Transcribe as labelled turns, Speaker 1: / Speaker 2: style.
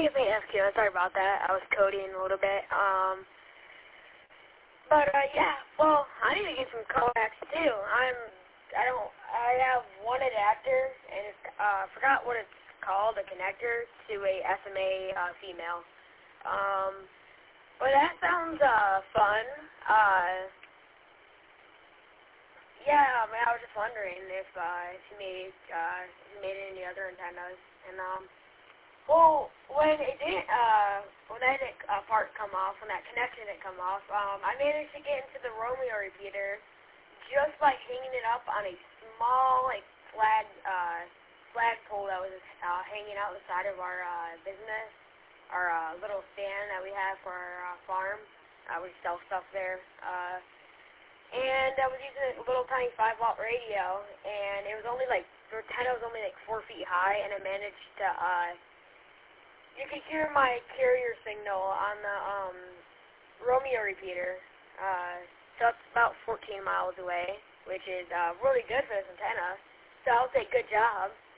Speaker 1: it's me, SQ. Sorry about that. I was coding a little bit. Yeah. Well, I need to get some coax too. I have one adapter, and it's, forgot what it's called, a connector to a SMA female. But that sounds fun. Yeah, I was just wondering if she made any other antennas. And well, when it didn't, when that part come off, when that connection didn't come off, I managed to get into the Romeo repeater just by hanging it up on a small, like, flagpole that was hanging out the side of our business, our little stand that we have for our farm. We sell stuff there. And I was using a little tiny 5-watt radio, and it was only like, the antenna was only like 4 feet high, and it managed to, you could hear my carrier signal on the Romeo repeater. So it's about 14 miles away, which is really good for this antenna. So I'll say good job.